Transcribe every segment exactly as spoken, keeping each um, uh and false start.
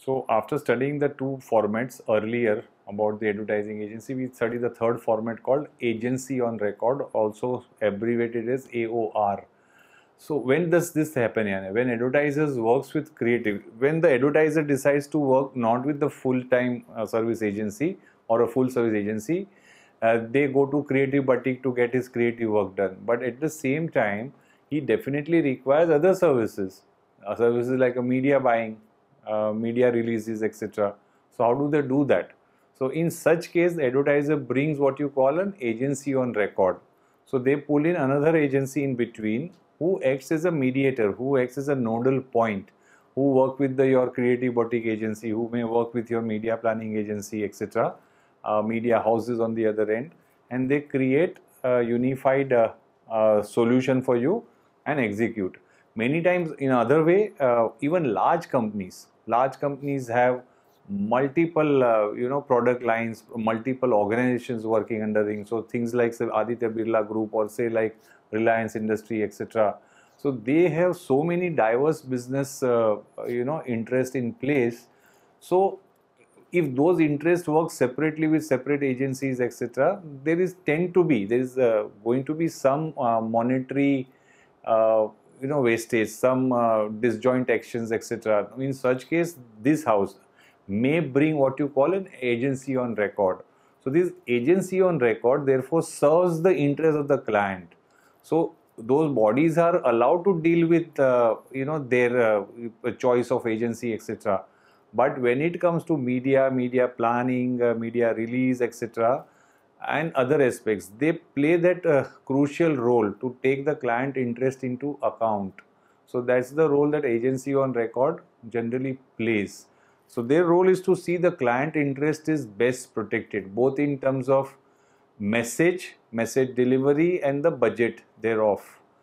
So after studying the two formats earlier about the advertising agency, we study the third format called agency on record, also abbreviated as A O R. So when does this happen? Yani? When advertisers works with creative, when the advertiser decides to work not with the full-time uh, service agency or a full service agency, uh, they go to Creative Boutique to get his creative work done. But at the same time, he definitely requires other services, uh, services like a media buying, uh, media releases, et cetera. So how do they do that? So in such case, the advertiser brings what you call an agency on record. So they pull in another agency in between who acts as a mediator, who acts as a nodal point, who work with the, your creative boutique agency, who may work with your media planning agency, et cetera. Uh, media houses on the other end, and they create a unified uh, uh, solution for you and execute. Many times in other way, uh, even large companies, large companies have multiple uh, you know product lines, multiple organizations working under it. So things like say Aditya Birla Group or say like Reliance Industry, et cetera. So they have so many diverse business uh, you know interest in place. So if those interests work separately with separate agencies, et cetera, there is tend to be there is uh, going to be some uh, monetary uh, you know wastage, some uh, disjoint actions, et cetera. In such case, this house may bring what you call an agency on record. So this agency on record therefore serves the interest of the client. So those bodies are allowed to deal with uh, you know their uh, choice of agency, et cetera. But when it comes to media, media planning, uh, media release, et cetera, and other aspects, they play that uh, crucial role to take the client interest into account. So that's the role that agency on record generally plays. So their role is to see the client interest is best protected, both in terms of message, message delivery, and the budget thereof.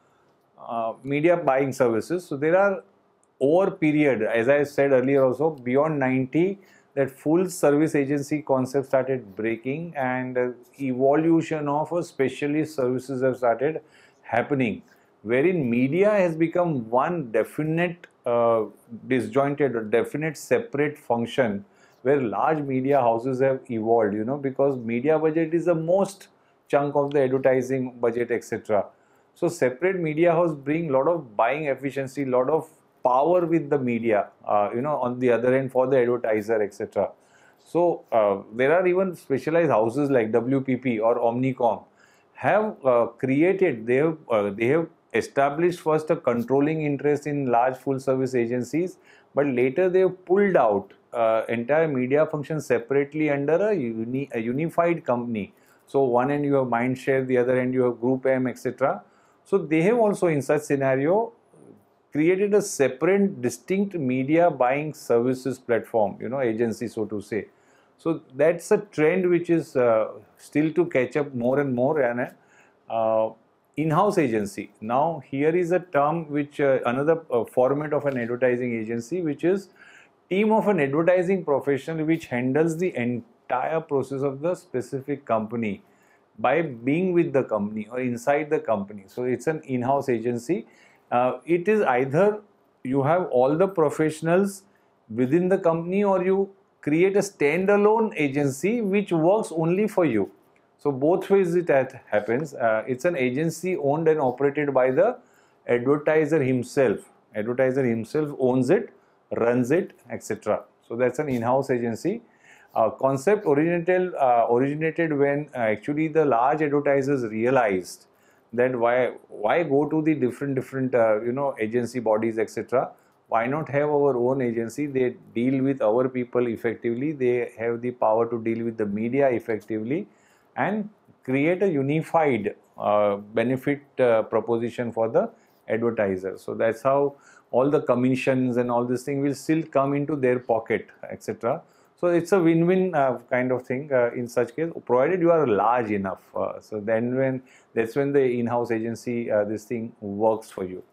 Uh, media buying services. So there are over period, as I said earlier also, beyond ninety, that full service agency concept started breaking and uh, evolution of a specialist services have started happening, wherein media has become one definite uh, disjointed or definite separate function where large media houses have evolved, you know, because media budget is the most chunk of the advertising budget, et cetera. So separate media house bring lot of buying efficiency, lot of power with the media, uh, you know, on the other end for the advertiser, et cetera. So uh, there are even specialized houses like W P P or Omnicom have uh, created, they have, uh, they have established first a controlling interest in large full service agencies, but later they have pulled out uh, entire media function separately under a, uni a unified company. So one end you have Mindshare, the other end you have Group M, et cetera. So they have also in such scenario created a separate distinct media buying services platform, you know, agency, so to say. So that's a trend which is uh, still to catch up more and more. And uh, in-house agency. Now here is a term which uh, another uh, format of an advertising agency, which is team of an advertising professional which handles the entire process of the specific company by being with the company or inside the company. So it's an in-house agency. Uh, it is either you have all the professionals within the company or you create a standalone agency which works only for you. So both ways it happens. Uh, it's an agency owned and operated by the advertiser himself. Advertiser himself owns it, runs it, et cetera. So that's an in-house agency. Uh, concept originated uh, originated when uh, actually the large advertisers realized that why why go to the different different uh, you know agency bodies, et cetera. Why not have our own agency? They deal with our people effectively. They have the power to deal with the media effectively and create a unified uh, benefit uh, proposition for the advertiser. So that's how all the commissions and all this thing will still come into their pocket, et cetera. So it's a win-win uh, kind of thing uh, in such case, provided you are large enough. Uh, so then when that's when the in-house agency uh, this thing works for you.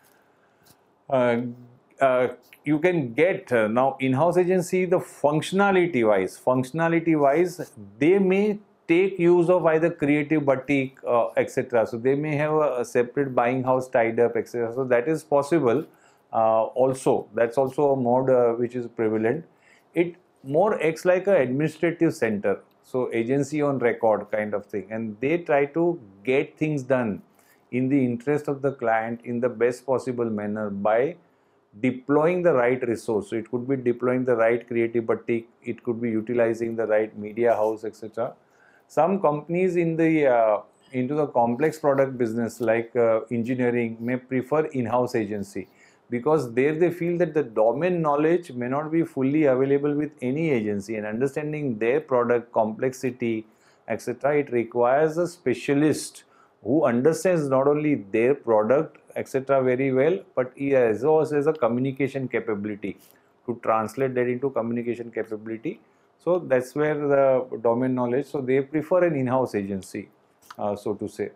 Uh, uh, you can get uh, now in-house agency the functionality wise. Functionality wise, they may take use of either Creative Boutique, uh, et cetera. So they may have a, a separate buying house tied up, et cetera. So that is possible. Uh, also, that's also a mode uh, which is prevalent. it more acts like an administrative center. So agency on record kind of thing, and they try to get things done in the interest of the client in the best possible manner by deploying the right resource. So it could be deploying the right creative boutique, it could be utilizing the right media house, et cetera. Some companies in the uh, into the complex product business like uh, engineering may prefer in-house agency, because there they feel that the domain knowledge may not be fully available with any agency, and understanding their product complexity, et cetera, it requires a specialist who understands not only their product, et cetera, very well, but he also has a communication capability to translate that into communication capability. So that's where the domain knowledge. So they prefer an in-house agency, uh, so to say.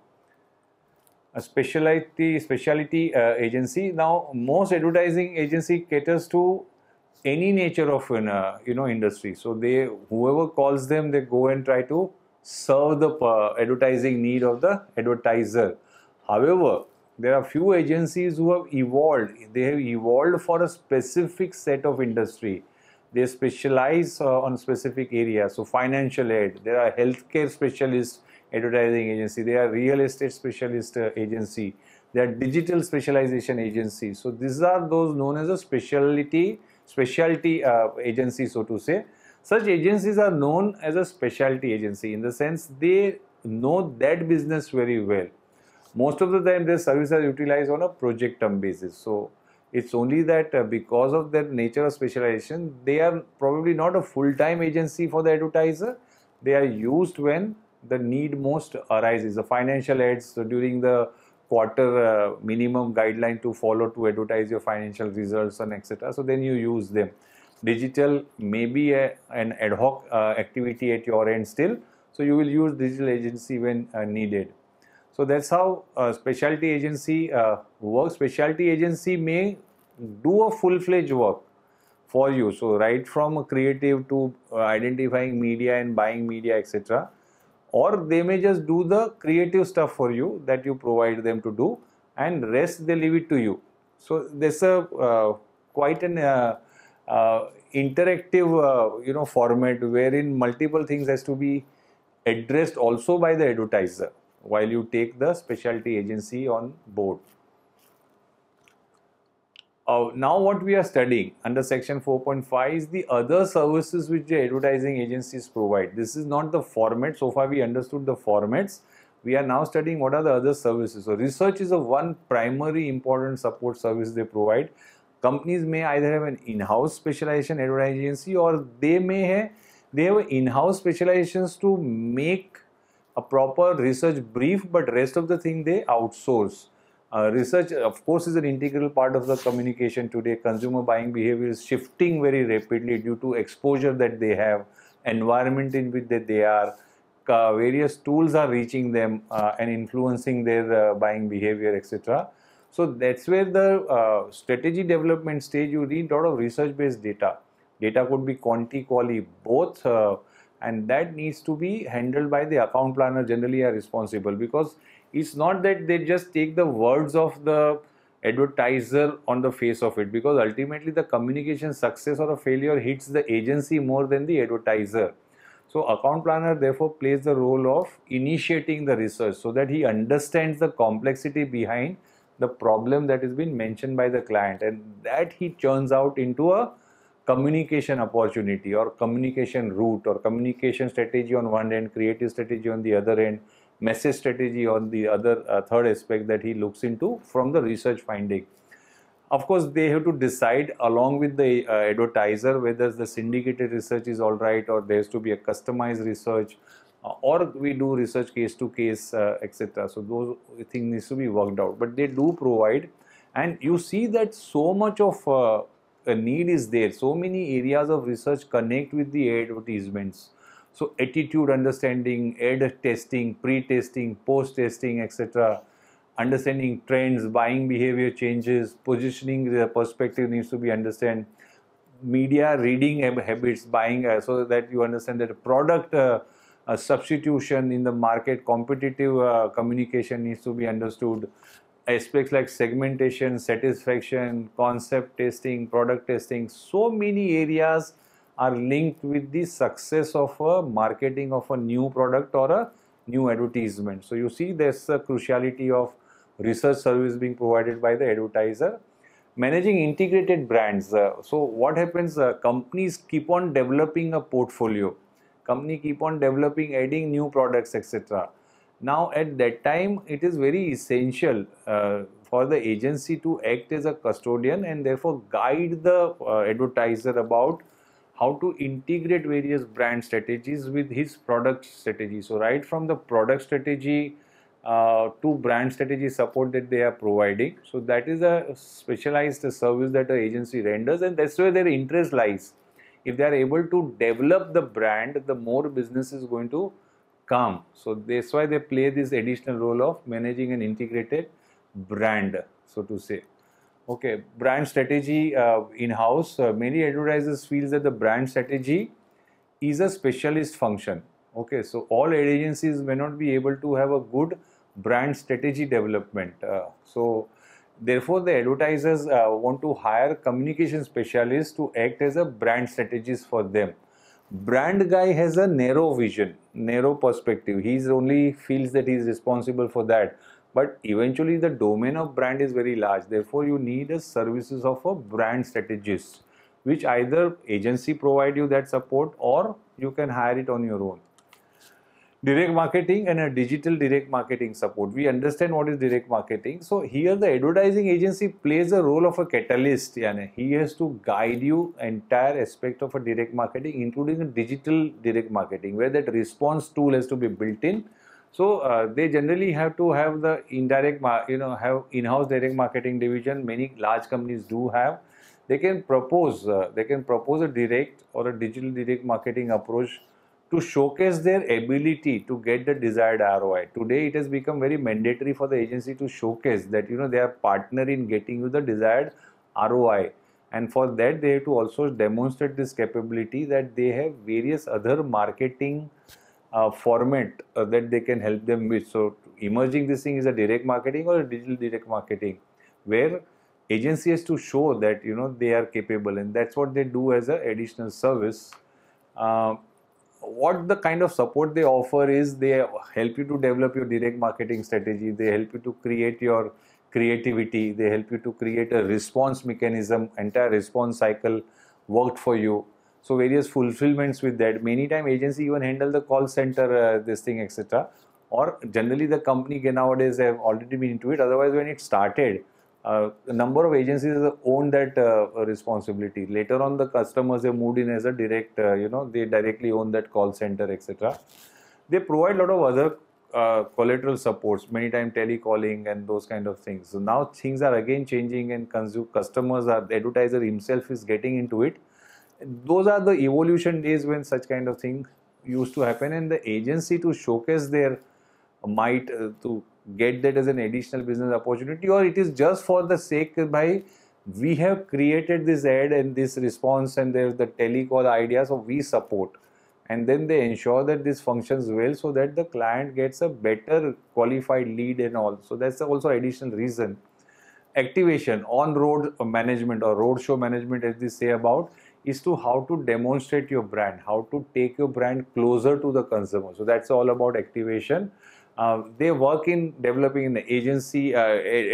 A specialty specialty uh, agency. Now, most advertising agency caters to any nature of an uh, you know industry. So they, whoever calls them, they go and try to serve the uh, advertising need of the advertiser. However, there are few agencies who have evolved. They have evolved for a specific set of industry. They specialize uh, on specific areas. So financial aid, there are healthcare specialists advertising agency, they are real estate specialist uh, agency, they are digital specialization agency. So these are those known as a specialty specialty uh, agency, so to say. Such agencies are known as a specialty agency in the sense they know that business very well. Most of the time their services are utilized on a project term basis. So it's only that uh, because of their nature of specialization, they are probably not a full-time agency for the advertiser. They are used when the need most arises. The financial ads, so during the quarter uh, minimum guideline to follow to advertise your financial results and et cetera. So then you use them. Digital may be a, an ad hoc uh, activity at your end still. So you will use digital agency when uh, needed. So that's how a specialty agency uh, works. Specialty agency may do a full-fledged work for you. So right from a creative to uh, identifying media and buying media, et cetera. Or they may just do the creative stuff for you that you provide them to do, and rest they leave it to you. So there's a uh, quite an uh, uh, interactive uh, you know format wherein multiple things has to be addressed also by the advertiser while you take the specialty agency on board. Uh, now what we are studying under section four point five is the other services which the advertising agencies provide. This is not the format. So far we understood the formats. We are now studying what are the other services. So research is a one primary important support service they provide. Companies may either have an in-house specialization advertising agency, or they may have, they have in-house specializations to make a proper research brief, but rest of the thing they outsource. Uh, research, of course, is an integral part of the communication today. Consumer buying behavior is shifting very rapidly due to exposure that they have, environment in which that they are. Uh, various tools are reaching them uh, and influencing their uh, buying behavior, et cetera. So that's where the uh, strategy development stage, you need a lot of research-based data. Data could be quanti, quali, both, uh, and that needs to be handled by the account planner. Generally are responsible, because it's not that they just take the words of the advertiser on the face of it, because ultimately the communication success or a failure hits the agency more than the advertiser. So account planner therefore plays the role of initiating the research so that he understands the complexity behind the problem that has been mentioned by the client, and that he churns out into a communication opportunity or communication route or communication strategy on one end, creative strategy on the other end, message strategy on the other uh, third aspect that he looks into from the research finding. Of course, they have to decide along with the uh, advertiser whether the syndicated research is all right, or there has to be a customized research, uh, or we do research case to case, uh, et cetera. So those things needs to be worked out. But they do provide, and you see that so much of uh, a need is there. So many areas of research connect with the advertisements. So attitude understanding, ad testing, pre-testing, post-testing, et cetera. Understanding trends, buying behavior changes, positioning the perspective needs to be understood. Media reading habits, buying, uh, so that you understand that product uh, uh, substitution in the market, competitive uh, communication needs to be understood. Aspects like segmentation, satisfaction, concept testing, product testing, so many areas are linked with the success of a marketing of a new product or a new advertisement. So you see there's a cruciality of research service being provided by the advertiser. Managing integrated brands. Uh, so what happens, uh, companies keep on developing a portfolio. Company keep on developing, adding new products, et cetera. Now at that time, it is very essential uh, for the agency to act as a custodian and therefore guide the uh, advertiser about how to integrate various brand strategies with his product strategy. So right from the product strategy uh, to brand strategy support that they are providing. So that is a specialized service that the agency renders, and that's where their interest lies. If they are able to develop the brand, the more business is going to come. So that's why they play this additional role of managing an integrated brand, so to say. Okay, brand strategy uh, in-house. Uh, many advertisers feel that the brand strategy is a specialist function. Okay, so all ad agencies may not be able to have a good brand strategy development. Uh, so therefore, the advertisers uh, want to hire communication specialists to act as a brand strategist for them. Brand guy has a narrow vision, narrow perspective. He's only feels that he's responsible for that. But eventually the domain of brand is very large. Therefore, you need a services of a brand strategist, which either agency provide you that support or you can hire it on your own. Direct marketing and a digital direct marketing support. We understand what is direct marketing. So here the advertising agency plays a role of a catalyst. Yani he has to guide you entire aspect of a direct marketing, including a digital direct marketing, where that response tool has to be built in. So uh, they generally have to have the indirect, you know, have in-house direct marketing division. Many large companies do have. They can propose, uh, they can propose a direct or a digital direct marketing approach to showcase their ability to get the desired R O I. Today, it has become very mandatory for the agency to showcase that, you know, they are partner in getting you the desired R O I. And for that, they have to also demonstrate this capability that they have various other marketing uh, format uh, that they can help them with. So emerging this thing is a direct marketing or a digital direct marketing, where agency has to show that, you know, they are capable, and that's what they do as an additional service. Uh, what the kind of support they offer is they help you to develop your direct marketing strategy, they help you to create your creativity, they help you to create a response mechanism, entire response cycle worked for you. So various fulfillments with that. Many time agency even handle the call center, uh, this thing, et cetera. Or generally the company nowadays have already been into it. Otherwise, when it started, Uh, a number of agencies own that uh, responsibility. Later on, the customers have moved in as a direct, uh, you know, they directly own that call center, et cetera. They provide a lot of other uh, collateral supports, many times telecalling and those kind of things. So now things are again changing, and customers are, the advertiser himself is getting into it. Those are the evolution days when such kind of thing used to happen, and the agency to showcase their might uh, to get that as an additional business opportunity, or it is just for the sake by we have created this ad and this response and there's the telecall idea, so we support, and then they ensure that this functions well so that the client gets a better qualified lead and all. So that's also additional reason. Activation, on-road management or roadshow management, as they say about, is to how to demonstrate your brand, how to take your brand closer to the consumer. So that's all about activation. Uh, they work in developing an agency uh,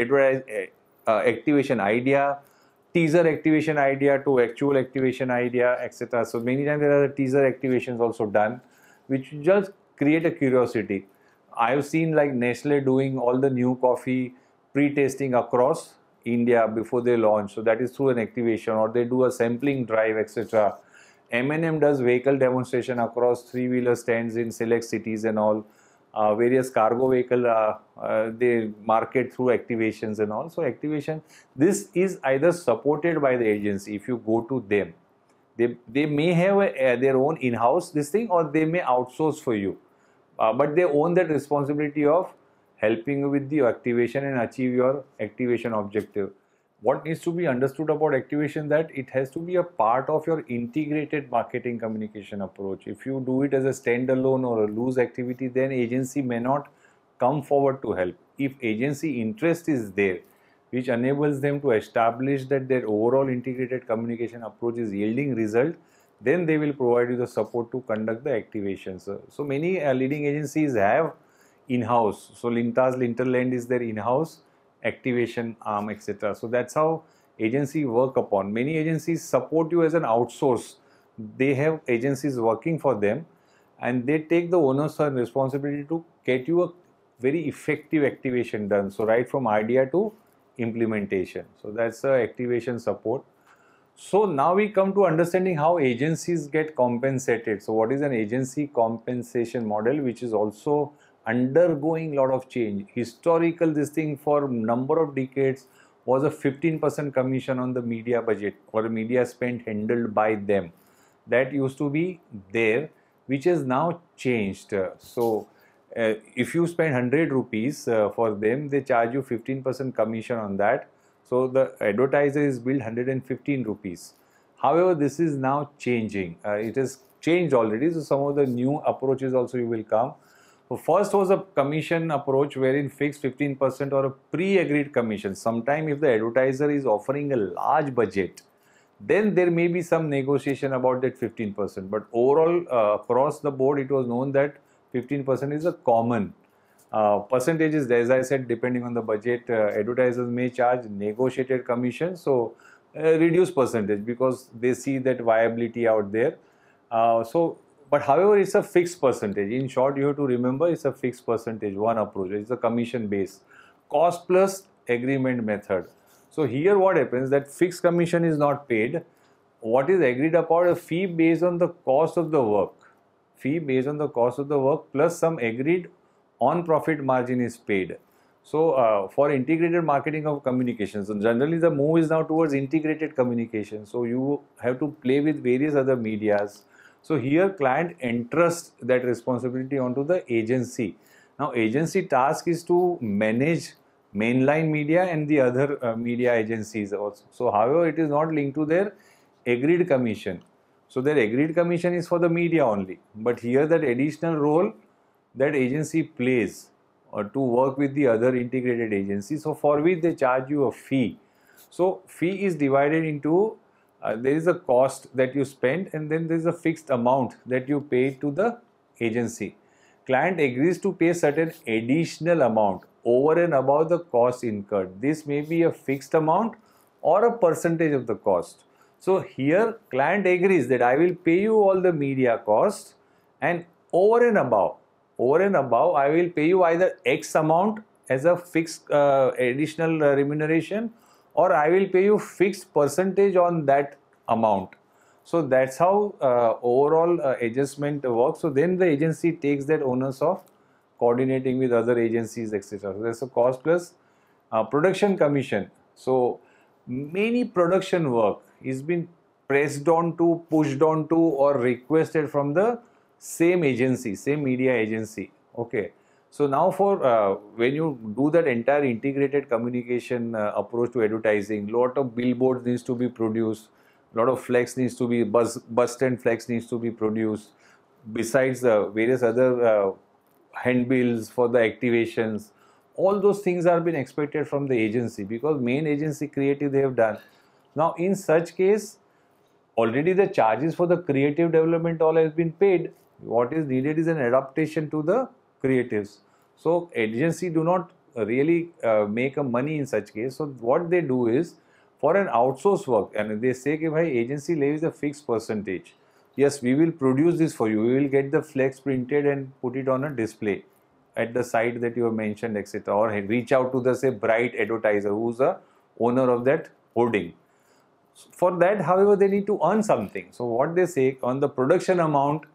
uh, activation idea, teaser activation idea to actual activation idea, et cetera. So many times there are teaser activations also done, which just create a curiosity. I have seen like Nestle doing all the new coffee pre-tasting across India before they launch. So that is through an activation, or they do a sampling drive, et cetera. M and M does vehicle demonstration across three-wheeler stands in select cities and all. Uh, various cargo vehicle uh, uh, they market through activations and all. So activation, this is either supported by the agency. If you go to them, they they may have a, uh, their own in-house this thing, or they may outsource for you, uh, but they own that responsibility of helping you with the activation and achieve your activation objective. What needs to be understood about activation, that it has to be a part of your integrated marketing communication approach. If you do it as a standalone or a loose activity, then agency may not come forward to help. If agency interest is there, which enables them to establish that their overall integrated communication approach is yielding result, then they will provide you the support to conduct the activations. So many uh, leading agencies have in-house. So Lintas Linterland is their in-house activation arm, et cetera. So that's how agency work upon. Many agencies support you as an outsource. They have agencies working for them, and they take the onus and responsibility to get you a very effective activation done. So right from idea to implementation. So that's the activation support. So now we come to understanding how agencies get compensated. So what is an agency compensation model, which is also undergoing a lot of change. Historical, this thing for number of decades was a fifteen percent commission on the media budget or media spent handled by them. That used to be there, which has now changed. So uh, if you spend one hundred rupees uh, for them, they charge you fifteen percent commission on that. So the advertiser is billed one hundred fifteen rupees. However, this is now changing. Uh, it has changed already. So some of the new approaches also you will come. So first was a commission approach wherein fixed fifteen percent or a pre-agreed commission. Sometime if the advertiser is offering a large budget, then there may be some negotiation about that fifteen percent. But overall, uh, across the board, it was known that fifteen percent is a common uh, percentages. As I said, depending on the budget, uh, advertisers may charge negotiated commission. So uh, reduced percentage because they see that viability out there. Uh, so, but however, it's a fixed percentage. In short, you have to remember it's a fixed percentage, one approach. It's a commission base. Cost plus agreement method. So here what happens, that fixed commission is not paid. What is agreed upon, a fee based on the cost of the work. Fee based on the cost of the work plus some agreed on profit margin is paid. So uh, for integrated marketing of communications, so generally the move is now towards integrated communication. So you have to play with various other medias. So here client entrusts that responsibility onto the agency. Now agency task is to manage mainline media and the other uh, media agencies also. So however, it is not linked to their agreed commission. So their agreed commission is for the media only. But here that additional role that agency plays or to work with the other integrated agencies, so for which they charge you a fee. So fee is divided into, uh, there is a cost that you spend and then there is a fixed amount that you pay to the agency. Client agrees to pay certain additional amount over and above the cost incurred. This may be a fixed amount or a percentage of the cost. So here client agrees that I will pay you all the media costs, and over and above, over and above I will pay you either X amount as a fixed uh, additional uh, remuneration, or I will pay you fixed percentage on that amount. So that's how uh, overall uh, adjustment works. So then the agency takes that onus of coordinating with other agencies, et cetera. So there's a cost plus uh, production commission. So many production work is been pressed on to, pushed on to, or requested from the same agency, same media agency. Okay. So now for uh, when you do that entire integrated communication uh, approach to advertising, lot of billboards needs to be produced, lot of flex needs to be, bus, bus stand flex needs to be produced, besides the various other uh, handbills for the activations. All those things are being expected from the agency because main agency creative they have done. Now in such case, already the charges for the creative development all has been paid. What is needed is an adaptation to the creatives. So agency do not really uh, make a money in such case. So what they do is, for an outsource work, and they say that bhai, agency levies a fixed percentage. Yes, we will produce this for you. We will get the flex printed and put it on a display at the site that you have mentioned, et cetera. Or reach out to the say bright advertiser who's the owner of that hoarding. For that, however, they need to earn something. So what they say, on the production amount,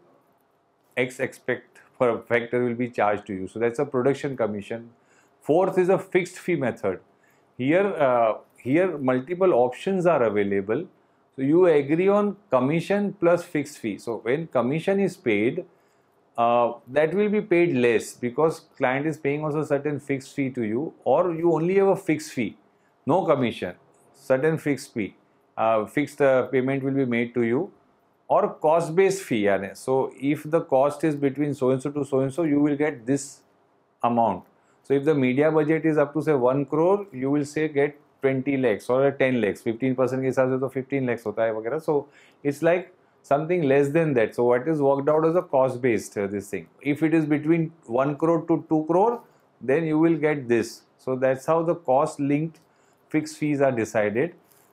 X expect per factor will be charged to you. So that's a production commission. Fourth is a fixed fee method. Here, uh, here multiple options are available. So you agree on commission plus fixed fee. So when commission is paid, uh, that will be paid less because client is paying also certain fixed fee to you, or you only have a fixed fee, no commission, certain fixed fee. Uh, fixed uh, payment will be made to you, or cost based fee. Yani. So if the cost is between so and so to so and so, you will get this amount. So if the media budget is up to say one crore, you will say get twenty lakhs or ten lakhs, fifteen percent के हिसाब से तो fifteen lakhs होता है वगैरह. So it's like something less than that. So what is worked out as a cost based uh, this thing. If it is between one crore to two crore, then you will get this. So that's how the cost linked fixed fees are decided.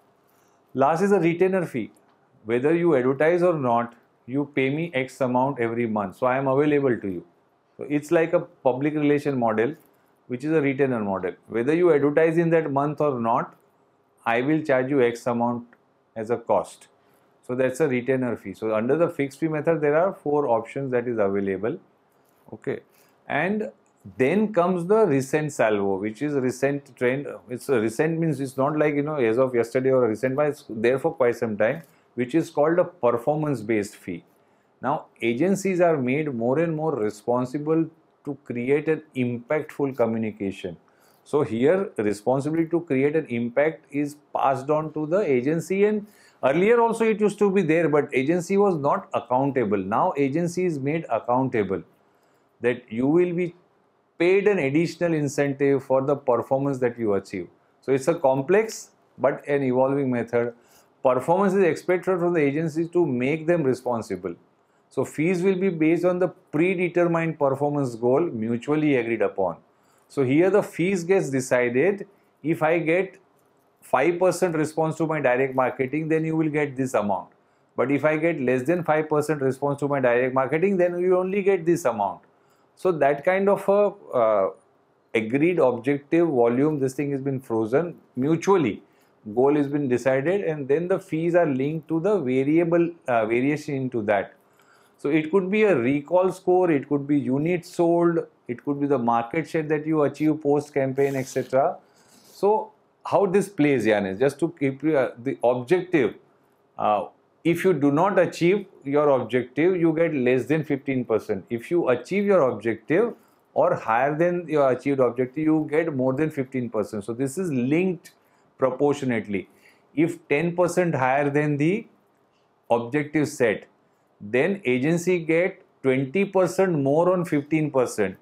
Last is a retainer fee. Whether you advertise or not, you pay me X amount every month. So I am available to you. So it's like a public relation model, which is a retainer model. Whether you advertise in that month or not, I will charge you X amount as a cost. So that's a retainer fee. So under the fixed fee method, there are four options that is available. Okay. And then comes the recent salvo, which is recent trend. It's a recent means it's not like, you know, as of yesterday or a recent, but it's there for quite some time, which is called a performance based fee. Now, agencies are made more and more responsible to create an impactful communication. So here, responsibility to create an impact is passed on to the agency, and earlier also it used to be there, but agency was not accountable. Now agency is made accountable, that you will be paid an additional incentive for the performance that you achieve. So it's a complex but an evolving method. Performance is expected from the agencies to make them responsible. So fees will be based on the predetermined performance goal mutually agreed upon. So here the fees gets decided. If I get five percent response to my direct marketing, then you will get this amount. But if I get less than five percent response to my direct marketing, then you only get this amount. So that kind of a uh, agreed objective volume, this thing has been frozen mutually. Goal has been decided, and then the fees are linked to the variable uh, variation into that. So it could be a recall score, it could be units sold, it could be the market share that you achieve post campaign, et cetera. So how this plays, Yanis, just to keep uh, the objective. Uh, if you do not achieve your objective, you get less than fifteen percent. If you achieve your objective or higher than your achieved objective, you get more than fifteen percent. So this is linked proportionately. If ten percent higher than the objective set, then agency get twenty percent more on fifteen percent.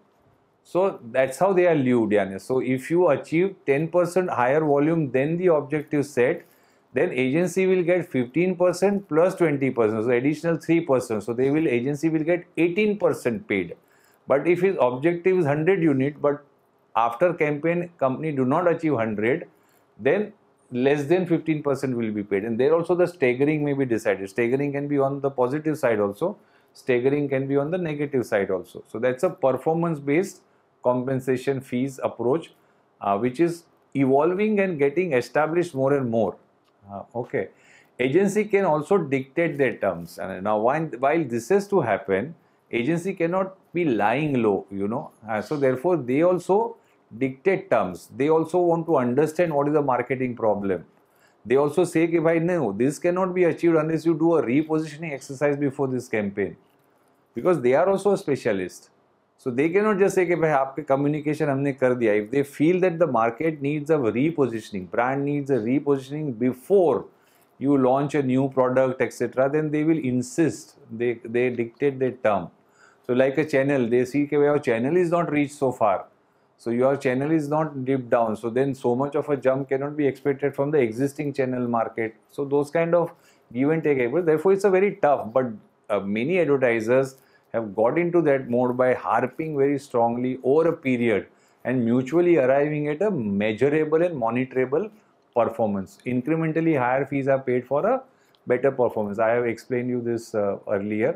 So that's how they are lived, Yanis. So if you achieve ten percent higher volume than the objective set, then agency will get fifteen percent plus twenty percent, so additional three percent. So they will agency will get eighteen percent paid. But if his objective is one hundred unit, but after campaign company do not achieve one hundred, then less than fifteen percent will be paid. And there also the staggering may be decided. Staggering can be on the positive side also. Staggering can be on the negative side also. So that's a performance based compensation fees approach, uh, which is evolving and getting established more and more. Uh, okay. Agency can also dictate their terms. And now while, while this has to happen, agency cannot be lying low, you know. Uh, so therefore they also dictate terms. They also want to understand what is the marketing problem. They also say, कि भाई no, this cannot be achieved unless you do a repositioning exercise before this campaign, because they are also a specialist. So they cannot just say कि भाई आपके communication हमने कर दिया. If they feel that the market needs a repositioning, brand needs a repositioning before you launch a new product, et cetera, then they will insist. They they dictate their term. So like a channel, they see कि भाई our channel is not reached so far. So your channel is not dipped down. So then so much of a jump cannot be expected from the existing channel market. So those kind of give and take. Therefore, it's a very tough. But uh, many advertisers have got into that mode by harping very strongly over a period and mutually arriving at a measurable and monitorable performance. Incrementally higher fees are paid for a better performance. I have explained you this uh, earlier.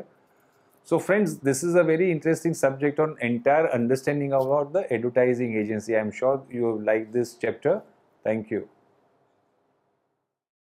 So friends, this is a very interesting subject on entire understanding about the advertising agency. I am sure you like this chapter. Thank you.